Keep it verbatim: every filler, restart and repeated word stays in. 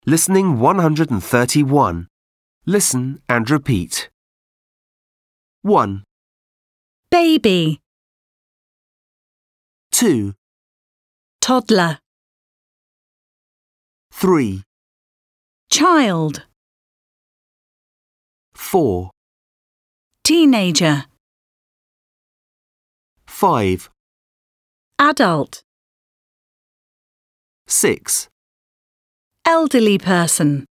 Listening one hundred thirty-one. Listen and repeat. one, Baby, two, toddler, three, child, four, teenager, five, adult, six, elderly person.